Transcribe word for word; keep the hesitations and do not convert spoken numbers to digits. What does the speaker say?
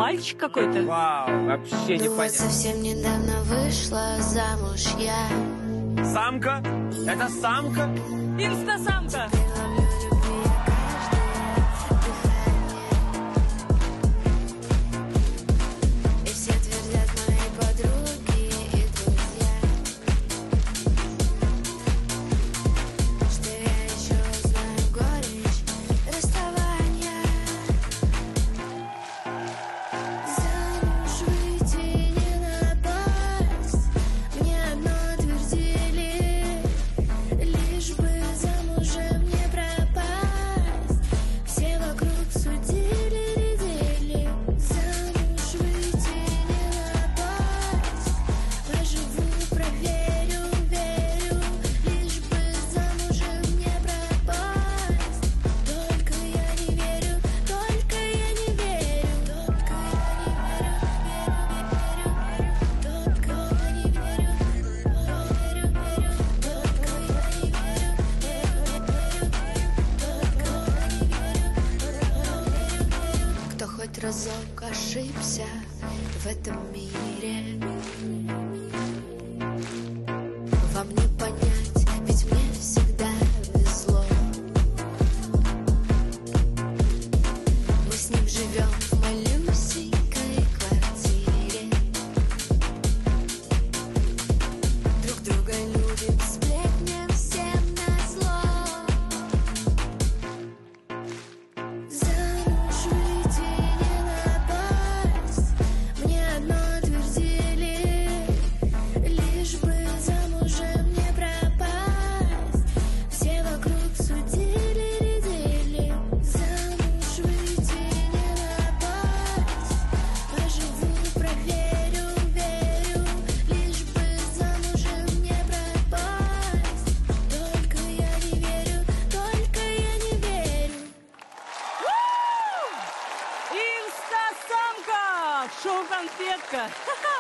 мальчик какой-то. Вау, вообще Ну вот непонятно. совсем недавно вышла замуж я. Самка? Это самка? Инстасамка. Преломлю любви каждое дыхание. И все твердят мои подруги и друзья, что я еще знаю горечь расставания. Замуж выйти не напасть, мне одно твердили, лишь бы замужем не пропасть. Все вокруг судили, рядили. Замуж выйти не напасть, поживу, проверю, верю, лишь бы замужем не пропасть. Только я не верю, только я не верю, только я не верю, верю, верю, верю, только я не верю, верю, верю, верю, верю, верю, верю, верю. Кто хоть разок ошибся в этом мире, вам не понять, ведь мне всегда везло. Мы с ним живем в малюсенькой квартире, друг друга любим, сплетням всем назло. Замуж выйти не напасть, мне одно твердили, лишь бы замужем не пропасть. Все вокруг судили, рядили. Замуж выйти не напасть, поживу, проверю, верю, лишь бы замужем не пропасть. Только я не верю, только я не верю. Инстасамка. Шоу «Конфетка».